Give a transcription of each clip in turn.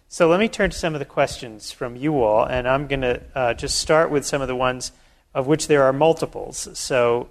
So let me turn to some of the questions from you all, and I'm going to just start with some of the ones of which there are multiples. So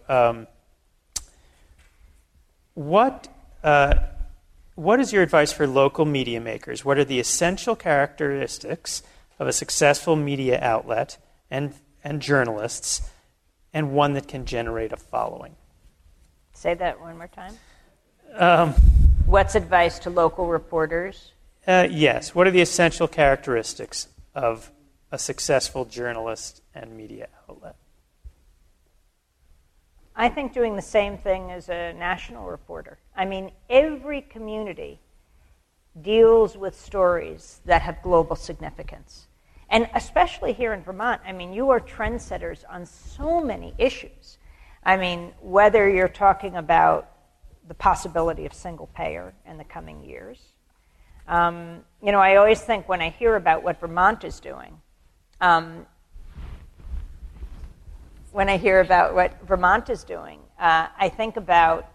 what is your advice for local media makers? What are the essential characteristics of a successful media outlet and journalists, and one that can generate a following? Say that one more time. What's advice to local reporters? Yes. What are the essential characteristics of a successful journalist and media outlet? I think doing the same thing as a national reporter. I mean, every community deals with stories that have global significance. And especially here in Vermont, I mean, you are trendsetters on so many issues. I mean, whether you're talking about the possibility of single payer in the coming years. I always think when I hear about what Vermont is doing, I think about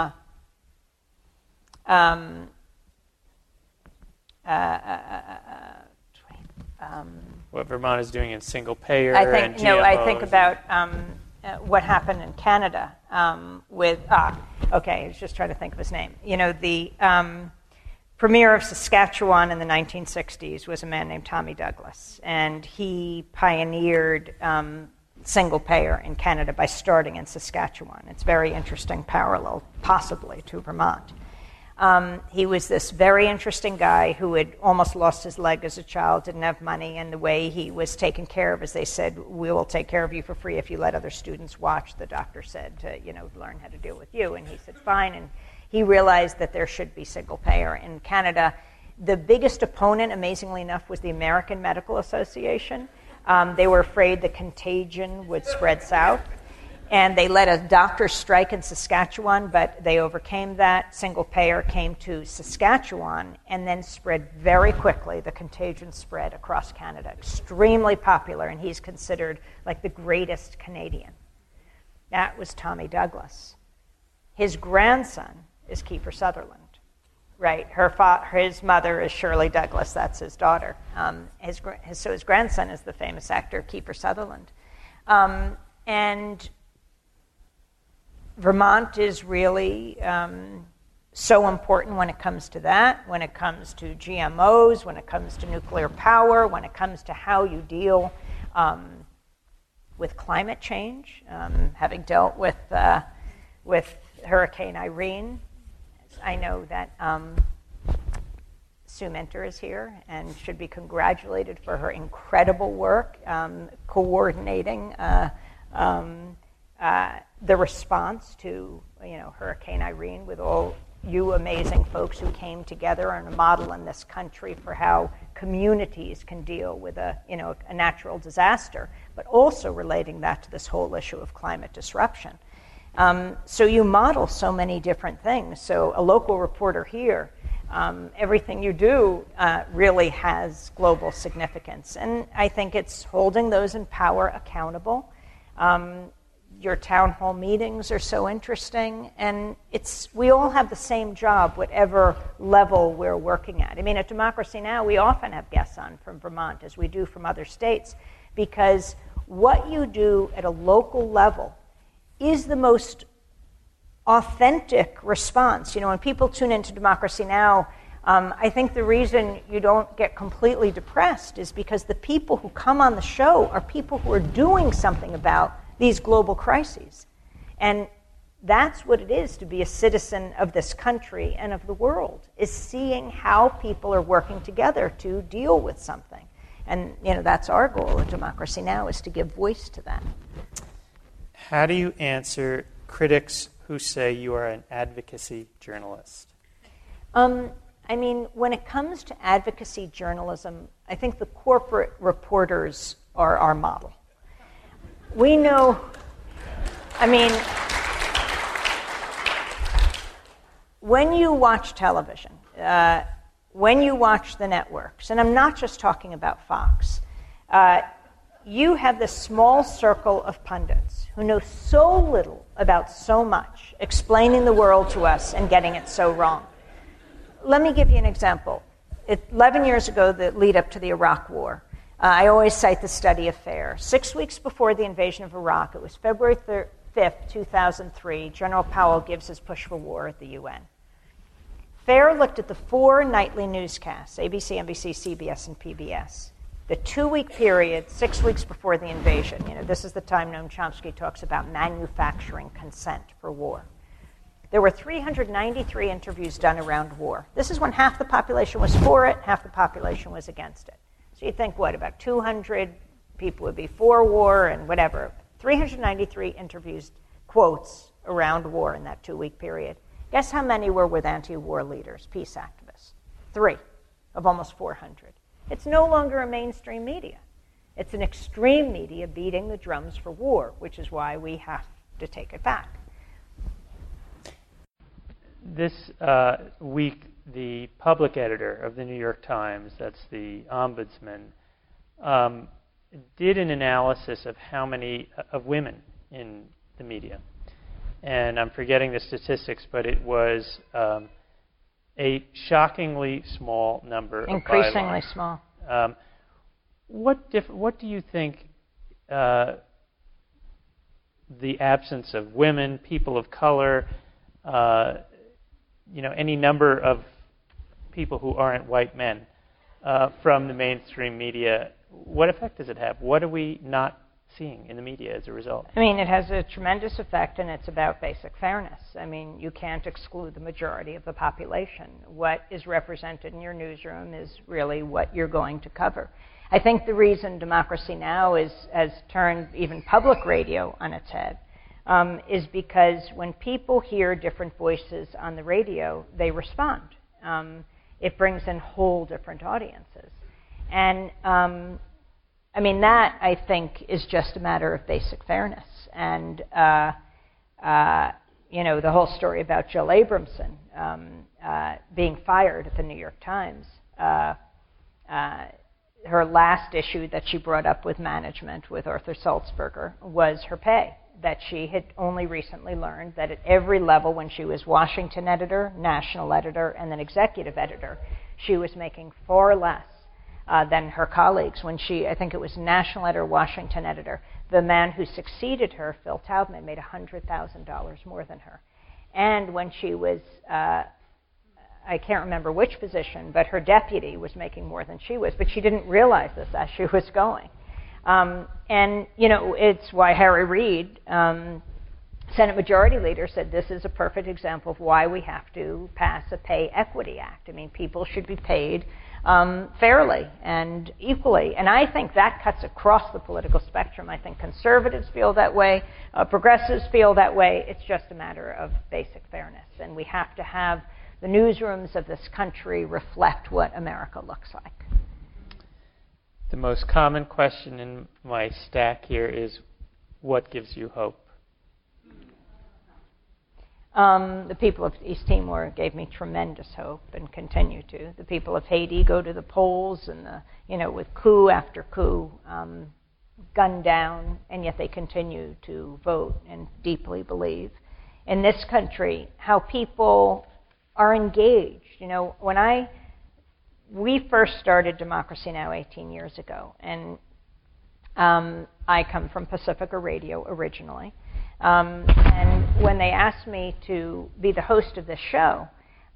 what Vermont is doing in single payer and GMOs. I think about what happened in Canada with, I was just trying to think of his name. The Premier of Saskatchewan in the 1960s was a man named Tommy Douglas, and he pioneered single payer in Canada by starting in Saskatchewan. It's a very interesting parallel, possibly, to Vermont. He was this very interesting guy who had almost lost his leg as a child, didn't have money, and the way he was taken care of is they said, we will take care of you for free if you let other students watch, the doctor said, to learn how to deal with you. And he said, fine. And he realized that there should be single payer in Canada. The biggest opponent, amazingly enough, was the American Medical Association. They were afraid the contagion would spread south. And they led a doctor's strike in Saskatchewan, but they overcame that. Single payer came to Saskatchewan and then spread very quickly. The contagion spread across Canada. Extremely popular, and he's considered like the greatest Canadian. That was Tommy Douglas. His grandson is Kiefer Sutherland, right? His mother is Shirley Douglas. That's his daughter. So his grandson is the famous actor Kiefer Sutherland. And Vermont is really so important when it comes to that, when it comes to GMOs, when it comes to nuclear power, when it comes to how you deal with climate change, having dealt with Hurricane Irene. I know that Sue Minter is here and should be congratulated for her incredible work coordinating the response to Hurricane Irene with all you amazing folks who came together on a model in this country for how communities can deal with a natural disaster, but also relating that to this whole issue of climate disruption. So you model so many different things. So a local reporter here, everything you do really has global significance. And I think it's holding those in power accountable. Your town hall meetings are so interesting, and we all have the same job, whatever level we're working at. I mean, at Democracy Now!, we often have guests on from Vermont, as we do from other states, because what you do at a local level is the most authentic response. When people tune into Democracy Now!, I think the reason you don't get completely depressed is because the people who come on the show are people who are doing something about these global crises. And that's what it is to be a citizen of this country and of the world, is seeing how people are working together to deal with something. And that's our goal at Democracy Now!, is to give voice to that. How do you answer critics who say you are an advocacy journalist? I mean, when it comes to advocacy journalism, I think the corporate reporters are our model. We know, when you watch television, when you watch the networks, and I'm not just talking about Fox, you have this small circle of pundits who know so little about so much, explaining the world to us and getting it so wrong. Let me give you an example. 11 years ago, the lead up to the Iraq War, I always cite the study of FAIR. 6 weeks before the invasion of Iraq, it was February 5th, 2003, General Powell gives his push for war at the UN. FAIR looked at the 4 nightly newscasts, ABC, NBC, CBS, and PBS. The 2-week period, 6 weeks before the invasion, this is the time Noam Chomsky talks about manufacturing consent for war. There were 393 interviews done around war. This is when half the population was for it, half the population was against it. So you think, about 200 people would be for war and whatever. 393 interviews, quotes, around war in that 2-week period. Guess how many were with anti-war leaders, peace activists? 3 of almost 400. It's no longer a mainstream media. It's an extreme media beating the drums for war, which is why we have to take it back. This week, the public editor of the New York Times, that's the ombudsman, did an analysis of how many of women in the media. And I'm forgetting the statistics, but it was a shockingly small number. Increasingly small. What do you think the absence of women, people of color, any number of people who aren't white men from the mainstream media, what effect does it have? What are we not seeing in the media as a result? It has a tremendous effect, and it's about basic fairness. You can't exclude the majority of the population. What is represented in your newsroom is really what you're going to cover. I think the reason Democracy Now! Has turned even public radio on its head is because when people hear different voices on the radio, they respond. It brings in whole different audiences. And that, I think, is just a matter of basic fairness. And, the whole story about Jill Abramson being fired at the New York Times, her last issue that she brought up with management, with Arthur Sulzberger, was her pay, that she had only recently learned that at every level, when she was Washington editor, national editor, and then executive editor, she was making far less than her colleagues. When she, I think it was national editor, Washington editor, the man who succeeded her, Phil Taubman, made $100,000 more than her. And when she was, I can't remember which position, but her deputy was making more than she was, but she didn't realize this as she was going. It's why Harry Reid, Senate Majority Leader, said this is a perfect example of why we have to pass a Pay Equity Act. People should be paid fairly and equally. And I think that cuts across the political spectrum. I think conservatives feel that way, progressives feel that way. It's just a matter of basic fairness. And we have to have the newsrooms of this country reflect what America looks like. The most common question in my stack here is, what gives you hope? The people of East Timor gave me tremendous hope and continue to. The people of Haiti go to the polls and with coup after coup, gunned down, and yet they continue to vote and deeply believe. In this country, how people are engaged. When we first started Democracy Now! 18 years ago, and I come from Pacifica Radio originally. And when they asked me to be the host of this show,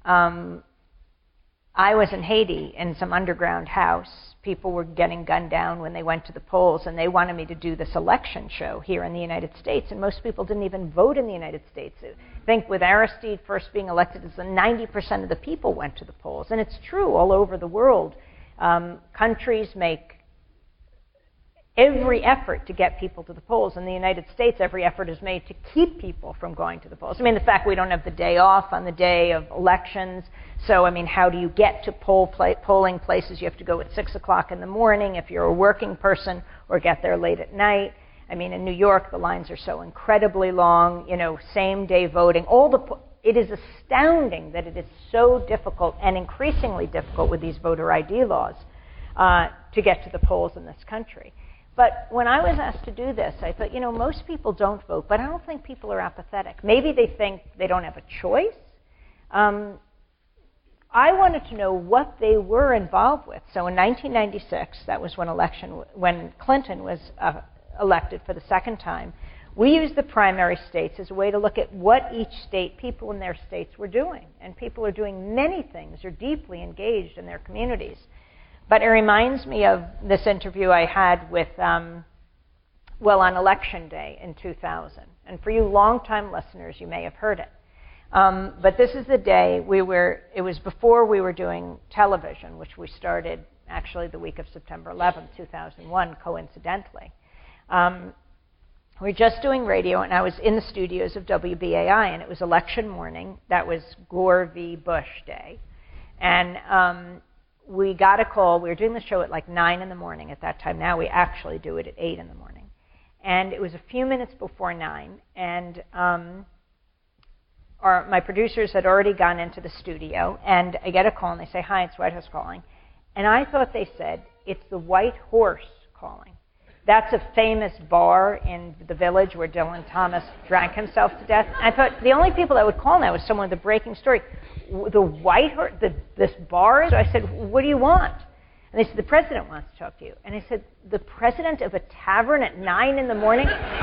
I was in Haiti in some underground house. People were getting gunned down when they went to the polls, and they wanted me to do this election show here in the United States, and most people didn't even vote in the United States. I think with Aristide first being elected, 90% of the people went to the polls. And it's true all over the world. Countries make every effort to get people to the polls. In the United States, every effort is made to keep people from going to the polls. The fact we don't have the day off on the day of elections. So, how do you get to polling places? You have to go at 6 o'clock in the morning if you're a working person, or get there late at night. In New York, the lines are so incredibly long, same-day voting. It is astounding that it is so difficult, and increasingly difficult with these voter ID laws, to get to the polls in this country. But when I was asked to do this, I thought, most people don't vote, but I don't think people are apathetic. Maybe they think they don't have a choice. I wanted to know what they were involved with. So in 1996, that was when Clinton was elected for the second time, we used the primary states as a way to look at what each state, people in their states were doing. And people are doing many things, are deeply engaged in their communities. But it reminds me of this interview I had with, on Election Day in 2000. And for you longtime listeners, you may have heard it. But this is the day it was before we were doing television, which we started actually the week of September 11th, 2001, coincidentally. We were just doing radio, and I was in the studios of WBAI, and it was election morning. That was Gore v. Bush Day. And we got a call. We were doing the show at like 9 in the morning at that time. Now we actually do it at 8 in the morning. And it was a few minutes before 9, and my producers had already gone into the studio, and I get a call, and they say, "Hi, it's White House calling." And I thought they said, "It's the White Horse calling." That's a famous bar in the Village where Dylan Thomas drank himself to death. I thought the only people that would call now was someone with a breaking story. The White Horse, this bar? So I said, "What do you want?" And they said, "The president wants to talk to you." And I said, "The president of a tavern at 9 in the morning?"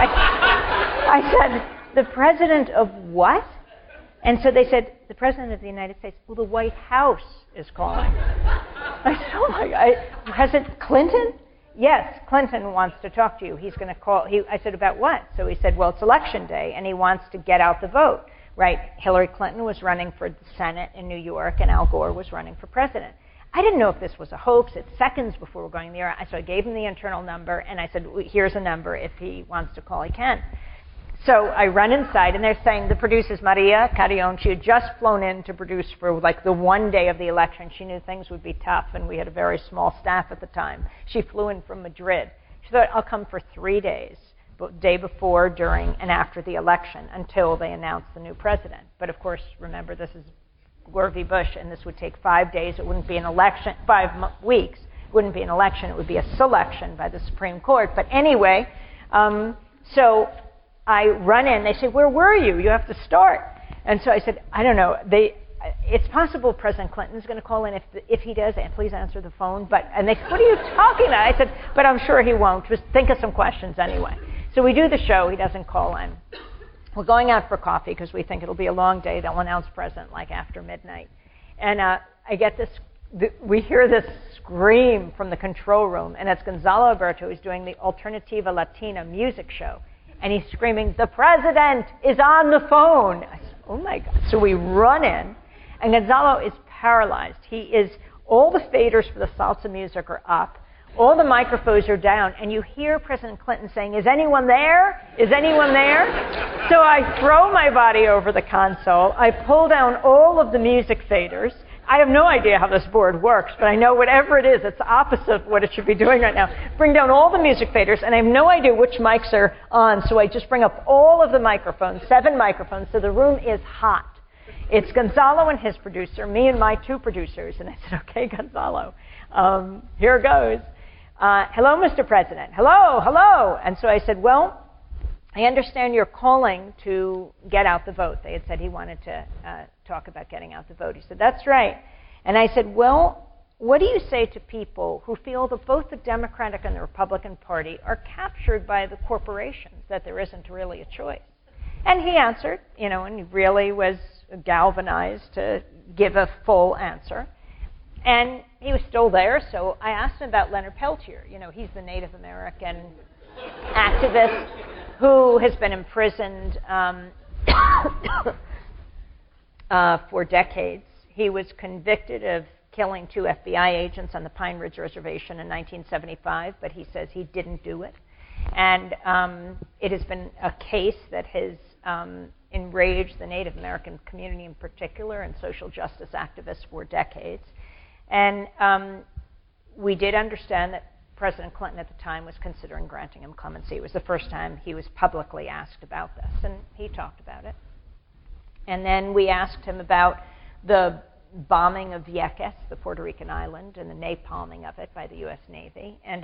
I said, "The president of what?" And so they said, "The president of the United States." "Well, the White House is calling." I said, "Oh my God, President Clinton?" "Yes, Clinton wants to talk to you. He's going to call." I said, "About what?" So he said, "Well, it's Election Day, and he wants to get out the vote." Right? Hillary Clinton was running for the Senate in New York, and Al Gore was running for president. I didn't know if this was a hoax. It's seconds before we're going there. So I gave him the internal number, and I said, "Here's a number. If he wants to call, he can." So I run inside, and they're saying the producer's Maria Carrion. She had just flown in to produce for like the one day of the election. She knew things would be tough, and we had a very small staff at the time. She flew in from Madrid. She thought, "I'll come for 3 days, day before, during, and after the election until they announce the new president." But of course, remember, this is Gore v. Bush, and this would take 5 days. It wouldn't be an election, 5 weeks. It wouldn't be an election. It would be a selection by the Supreme Court. But anyway, so I run in. They say, "Where were you? You have to start." And so I said, "I don't know. It's possible President Clinton's going to call in. If he does, and please answer the phone." And they said, "What are you talking about?" I said, "But I'm sure he won't. Just think of some questions anyway." So we do the show. He doesn't call in. We're going out for coffee because we think it'll be a long day. They'll announce president like after midnight. And I get this. We hear this scream from the control room, and it's Gonzalo Alberto who's doing the Alternativa Latina music show. And he's screaming, "The president is on the phone." I said, "Oh my God." So we run in, and Gonzalo is paralyzed. All the faders for the salsa music are up. All the microphones are down, and you hear President Clinton saying, "Is anyone there? Is anyone there?" So I throw my body over the console. I pull down all of the music faders. I have no idea how this board works, but I know whatever it is, it's the opposite of what it should be doing right now. Bring down all the music faders, and I have no idea which mics are on, so I just bring up all of the microphones, 7 microphones, so the room is hot. It's Gonzalo and his producer, me and my 2 producers, and I said, "Okay, Gonzalo, here goes. Hello, Mr. President. Hello, hello." And so I said, "Well, I understand you're calling to get out the vote." They had said he wanted to talk about getting out the vote. He said, "That's right." And I said, "Well, what do you say to people who feel that both the Democratic and the Republican Party are captured by the corporations, that there isn't really a choice?" And he answered, and he really was galvanized to give a full answer. And he was still there, so I asked him about Leonard Peltier. He's the Native American activist who has been imprisoned for decades. He was convicted of killing 2 FBI agents on the Pine Ridge Reservation in 1975, but he says he didn't do it. And it has been a case that has enraged the Native American community in particular and social justice activists for decades. And we did understand that President Clinton at the time was considering granting him clemency. It was the first time he was publicly asked about this, and he talked about it. And then we asked him about the bombing of Vieques, the Puerto Rican island, and the napalming of it by the U.S. Navy, and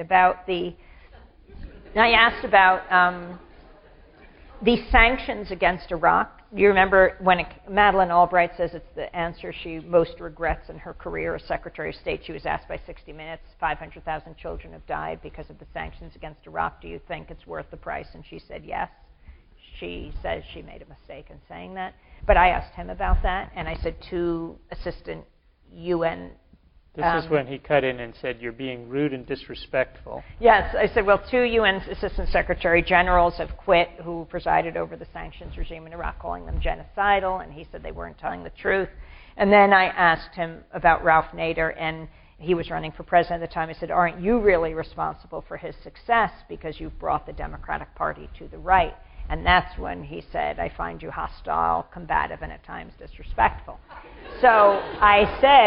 I asked about the sanctions against Iraq you remember when Madeleine Albright says it's the answer she most regrets in her career as Secretary of State. She was asked by 60 Minutes, 500,000 children have died because of the sanctions against Iraq. Do you think it's worth the price? And she said yes. She says she made a mistake in saying that. But I asked him about that, and I said two assistant UN... This is when he cut in and said, you're being rude and disrespectful. Yes, I said, well, two UN Assistant Secretary Generals have quit who presided over the sanctions regime in Iraq, calling them genocidal, and he said they weren't telling the truth. And then I asked him about Ralph Nader, and he was running for president at the time. I said, aren't you really responsible for his success because you've brought the Democratic Party to the right? And that's when he said, I find you hostile, combative, and at times disrespectful. So I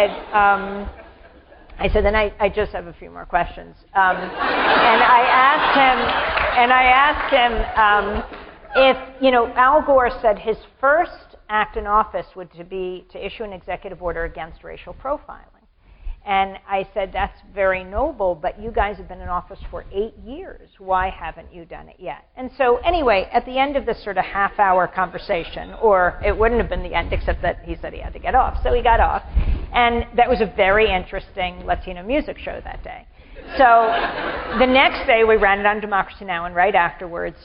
said, then I just have a few more questions. And I asked him if, Al Gore said his first act in office would be to issue an executive order against racial profiling. And I said, that's very noble, but you guys have been in office for 8 years. Why haven't you done it yet? And so anyway, at the end of this sort of half-hour conversation, or it wouldn't have been the end except that he said he had to get off. So he got off. And that was a very interesting Latino music show that day. So the next day we ran it on Democracy Now! And right afterwards,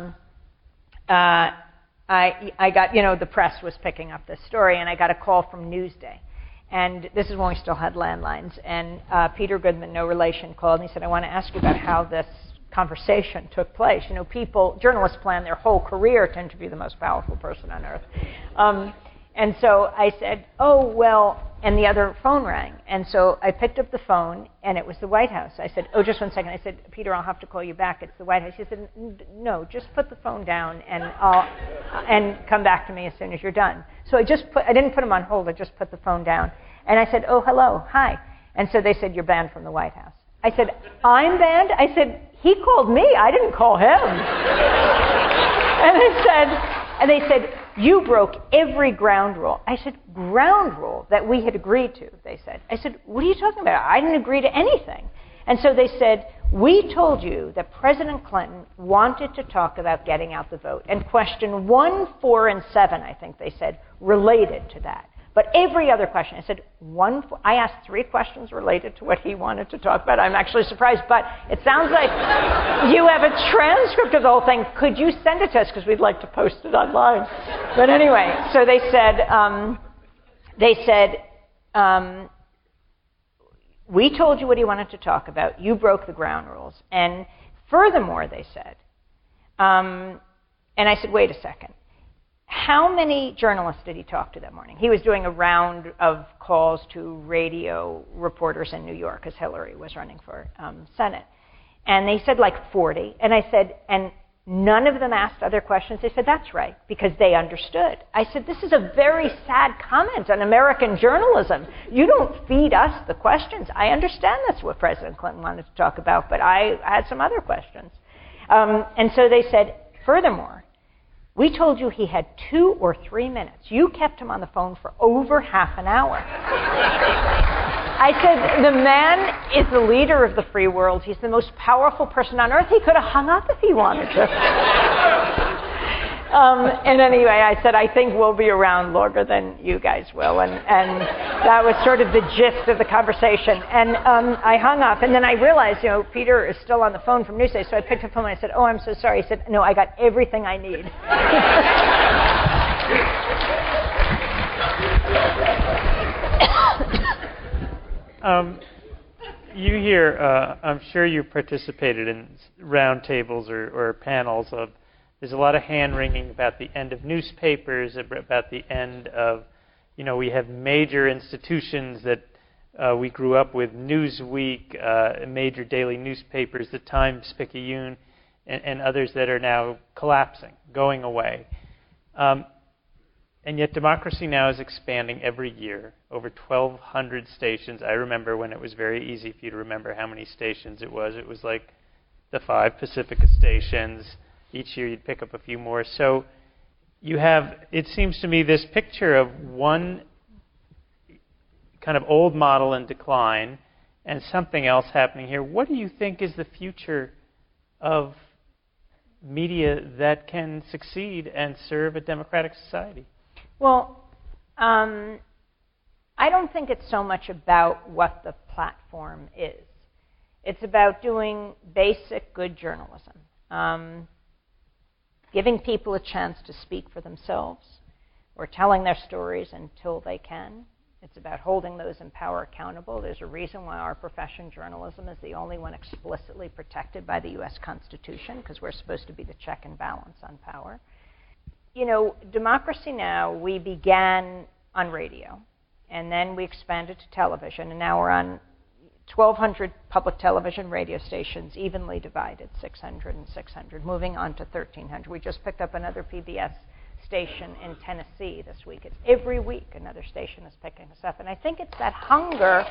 I got, the press was picking up this story, and I got a call from Newsday. And this is when we still had landlines. And Peter Goodman, no relation, called and he said, I want to ask you about how this conversation took place. Journalists plan their whole career to interview the most powerful person on earth. And so I said, oh, well, and the other phone rang. And so I picked up the phone, and it was the White House. I said, oh, just one second. I said, Peter, I'll have to call you back. It's the White House. He said, no, just put the phone down, and come back to me as soon as you're done. So I didn't put him on hold. I just put the phone down. And I said, oh, hello, hi. And so they said, you're banned from the White House. I said, I'm banned? I said, he called me. I didn't call him. And they said, you broke every ground rule. I said, ground rule that we had agreed to, they said. I said, what are you talking about? I didn't agree to anything. And so they said, we told you that President Clinton wanted to talk about getting out the vote. And question 1, 4, and 7, I think they said, related to that. But every other question, I said, I asked 3 questions related to what he wanted to talk about. I'm actually surprised, but it sounds like you have a transcript of the whole thing. Could you send it to us? Because we'd like to post it online. But anyway, so they said, we told you what he wanted to talk about. You broke the ground rules. And furthermore, they said, and I said, wait a second. How many journalists did he talk to that morning? He was doing a round of calls to radio reporters in New York as Hillary was running for Senate. And they said like 40. And I said, and none of them asked other questions? They said, that's right, because they understood. I said, this is a very sad comment on American journalism. You don't feed us the questions. I understand that's what President Clinton wanted to talk about, but I had some other questions. And so they said, furthermore, we told you he had 2 or 3 minutes. You kept him on the phone for over half an hour. I said, the man is the leader of the free world. He's the most powerful person on earth. He could have hung up if he wanted to. And anyway, I said, I think we'll be around longer than you guys will. And that was sort of the gist of the conversation. And I hung up. And then I realized, Peter is still on the phone from Newsday. So I picked up the phone and I said, oh, I'm so sorry. He said, no, I got everything I need. You hear, I'm sure you participated in roundtables or panels of, there's a lot of hand-wringing about the end of newspapers, about the end of, we have major institutions that we grew up with, Newsweek, major daily newspapers, the Times, Picayune, and others that are now collapsing, going away. And yet Democracy Now! Is expanding every year, over 1,200 stations. I remember when it was very easy for you to remember how many stations it was. It was like the 5 Pacifica stations. Each year you'd pick up a few more. So you have, it seems to me, this picture of one kind of old model in decline and something else happening here. What do you think is the future of media that can succeed and serve a democratic society? Well, I don't think it's so much about what the platform is. It's about doing basic good journalism, giving people a chance to speak for themselves or telling their stories until they can. It's about holding those in power accountable. There's a reason why our profession, journalism, is the only one explicitly protected by the U.S. Constitution, because we're supposed to be the check and balance on power. You know, Democracy Now!, we began on radio, and then we expanded to television, and now we're on 1,200 public television radio stations, evenly divided, 600 and 600, moving on to 1,300. We just picked up another PBS station in Tennessee this week. It's every week another station is picking us up. And I think it's that hunger.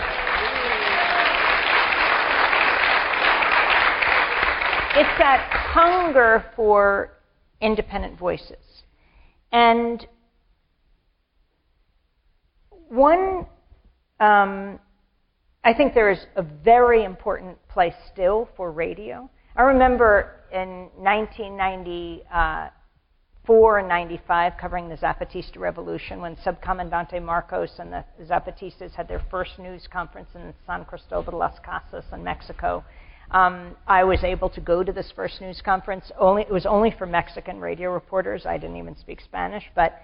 It's that hunger for independent voices. And one, I think there is a very important place still for radio. I remember in 1994 and 95, covering the Zapatista Revolution, when Subcomandante Marcos and the Zapatistas had their first news conference in San Cristobal de las Casas in Mexico. I was able to go to this first news conference. It was only for Mexican radio reporters. I didn't even speak Spanish. But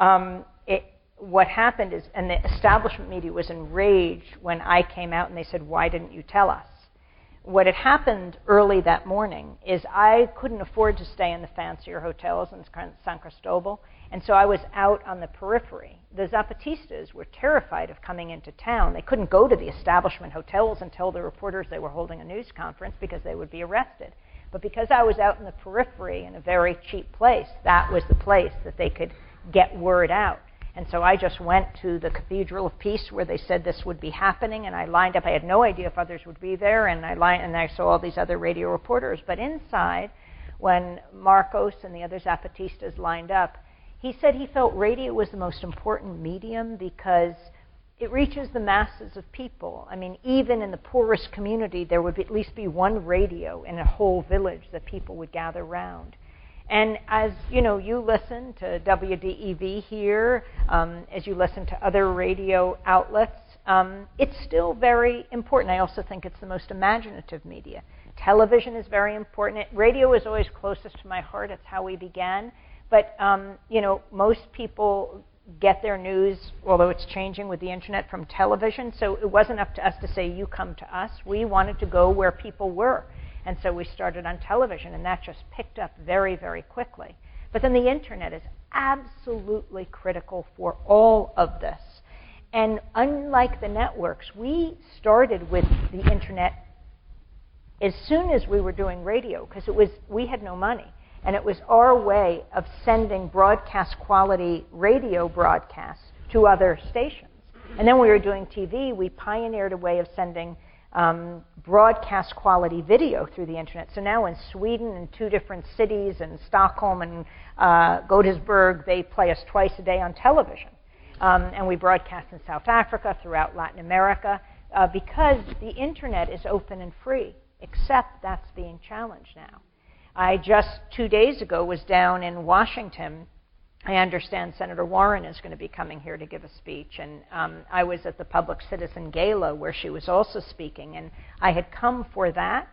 what happened is, and the establishment media was enraged when I came out and they said, "Why didn't you tell us?" What had happened early that morning is I couldn't afford to stay in the fancier hotels in San Cristobal, and so I was out on the periphery. The Zapatistas were terrified of coming into town. They couldn't go to the establishment hotels and tell the reporters they were holding a news conference because they would be arrested. But because I was out in the periphery in a very cheap place, that was the place that they could get word out. And so I just went to the Cathedral of Peace where they said this would be happening, and I lined up. I had no idea if others would be there, and I saw all these other radio reporters. But inside, when Marcos and the other Zapatistas lined up, he said he felt radio was the most important medium because it reaches the masses of people. I mean, even in the poorest community, there would at least be one radio in a whole village that people would gather round. And as you know, you listen to WDEV here, as you listen to other radio outlets, it's still very important. I also think it's the most imaginative media. Television is very important. Radio is always closest to my heart. It's how we began. But most people get their news, although it's changing with the internet, from television. So it wasn't up to us to say, you come to us. We wanted to go where people were. And so we started on television, and that just picked up very, very quickly. But then the internet is absolutely critical for all of this. And unlike the networks, we started with the internet as soon as we were doing radio, because we had no money. And it was our way of sending broadcast quality radio broadcasts to other stations. And then we were doing TV. We pioneered a way of sending broadcast quality video through the internet. So now in Sweden, in 2 different cities, in Stockholm and Gothenburg, they play us twice a day on television. And we broadcast in South Africa, throughout Latin America, because the internet is open and free, except that's being challenged now. I just 2 days ago was down in Washington. I understand Senator Warren is going to be coming here to give a speech, and I was at the Public Citizen Gala where she was also speaking, and I had come for that,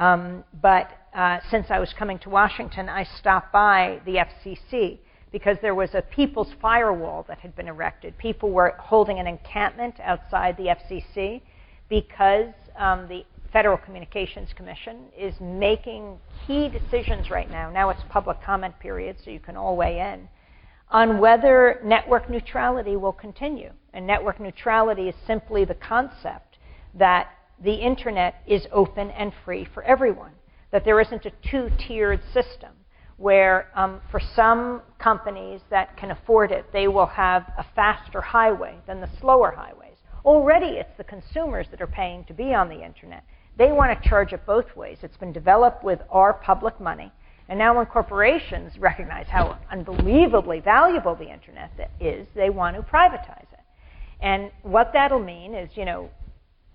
but since I was coming to Washington, I stopped by the FCC because there was a people's firewall that had been erected. People were holding an encampment outside the FCC because the Federal Communications Commission is making key decisions right now. Now it's public comment period, so you can all weigh in, on whether network neutrality will continue. And network neutrality is simply the concept that the internet is open and free for everyone, that there isn't a 2-tiered system where for some companies that can afford it, they will have a faster highway than the slower highways. Already it's the consumers that are paying to be on the internet. They want to charge it both ways. It's been developed with our public money. And now when corporations recognize how unbelievably valuable the internet is, they want to privatize it. And what that'll mean is,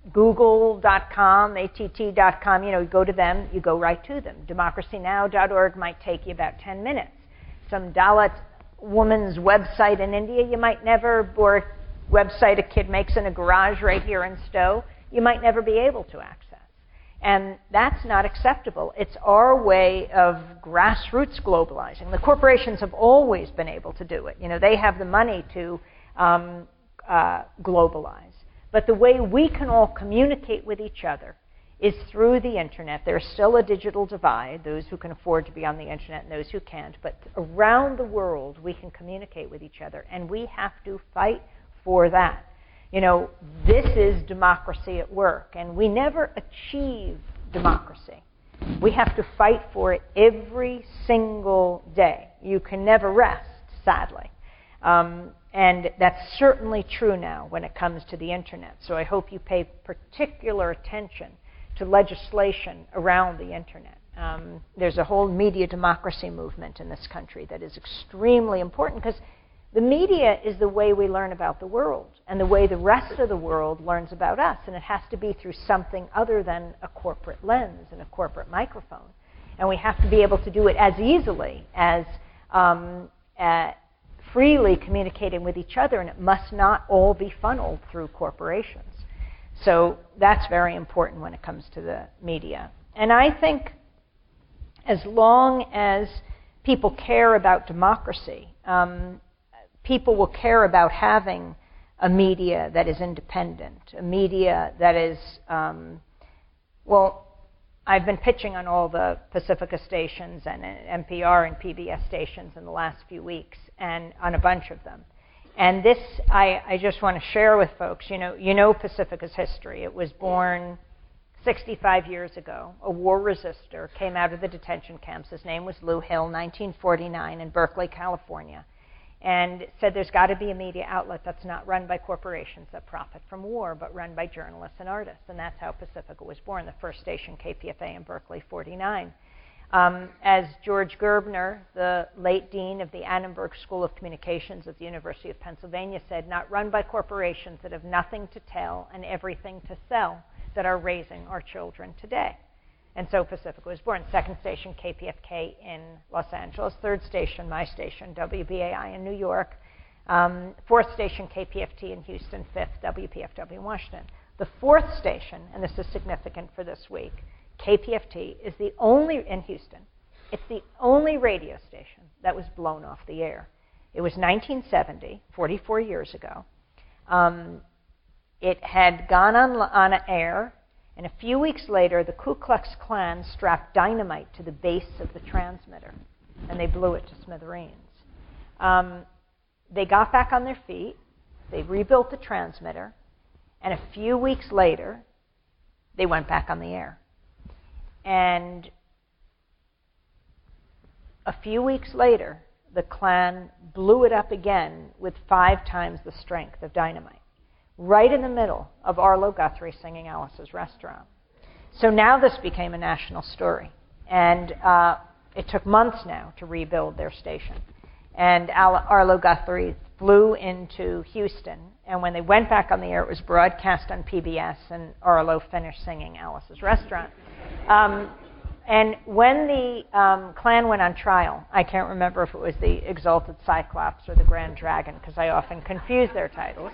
Google.com, att.com, you go to them, you go right to them. DemocracyNow.org might take you about 10 minutes. Some Dalit woman's website in India you might never, or website a kid makes in a garage right here in Stowe, you might never be able to access. And that's not acceptable. It's our way of grassroots globalizing. The corporations have always been able to do it. They have the money to globalize. But the way we can all communicate with each other is through the internet. There's still a digital divide, those who can afford to be on the internet and those who can't. But around the world, we can communicate with each other, and we have to fight for that. This is democracy at work, and we never achieve democracy. We have to fight for it every single day. You can never rest, sadly. And that's certainly true now when it comes to the internet. So I hope you pay particular attention to legislation around the internet. There's a whole media democracy movement in this country that is extremely important, because the media is the way we learn about the world and the way the rest of the world learns about us. And it has to be through something other than a corporate lens and a corporate microphone. And we have to be able to do it as easily as freely communicating with each other, and it must not all be funneled through corporations. So that's very important when it comes to the media. And I think as long as people care about democracy, people will care about having a media that is independent, a media that is, I've been pitching on all the Pacifica stations and NPR and PBS stations in the last few weeks, and on a bunch of them. And this, I just want to share with folks, Pacifica's history. It was born 65 years ago. A war resistor came out of the detention camps. His name was Lou Hill, 1949, in Berkeley, California, and said there's got to be a media outlet that's not run by corporations that profit from war, but run by journalists and artists. And that's how Pacifica was born, the first station, KPFA in Berkeley, 49. As George Gerbner, the late dean of the Annenberg School of Communications at the University of Pennsylvania, said, not run by corporations that have nothing to tell and everything to sell, that are raising our children today. And so Pacifica was born. Second station, KPFK in Los Angeles. Third station, my station, WBAI in New York. Fourth station, KPFT in Houston. Fifth, WPFW in Washington. The fourth station, and this is significant for this week, KPFT is the only, in Houston, it's the only radio station that was blown off the air. It was 1970, 44 years ago. It had gone on air, and a few weeks later, the Ku Klux Klan strapped dynamite to the base of the transmitter, and they blew it to smithereens. They got back on their feet, they rebuilt the transmitter, and a few weeks later, they went back on the air. And a few weeks later, the Klan blew it up again with 5 times the strength of dynamite, right in the middle of Arlo Guthrie singing Alice's Restaurant. So now this became a national story. And it took months now to rebuild their station. And Arlo Guthrie flew into Houston. And when they went back on the air, it was broadcast on PBS, and Arlo finished singing Alice's Restaurant. And when the Klan went on trial, I can't remember if it was the Exalted Cyclops or the Grand Dragon, because I often confuse their titles.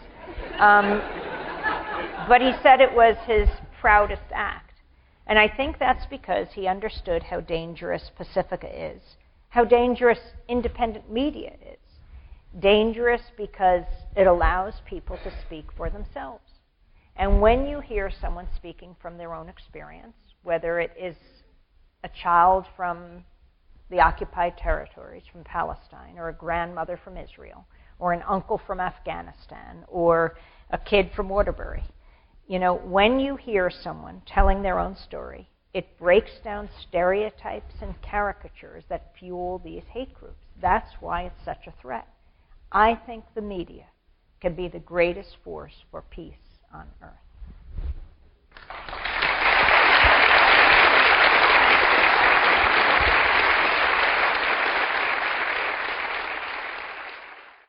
But he said it was his proudest act. And I think that's because he understood how dangerous Pacifica is, how dangerous independent media is. Dangerous because it allows people to speak for themselves. And when you hear someone speaking from their own experience, whether it is a child from the occupied territories, from Palestine, or a grandmother from Israel, or an uncle from Afghanistan, or a kid from Waterbury, when you hear someone telling their own story, it breaks down stereotypes and caricatures that fuel these hate groups. That's why it's such a threat. I think the media can be the greatest force for peace on earth.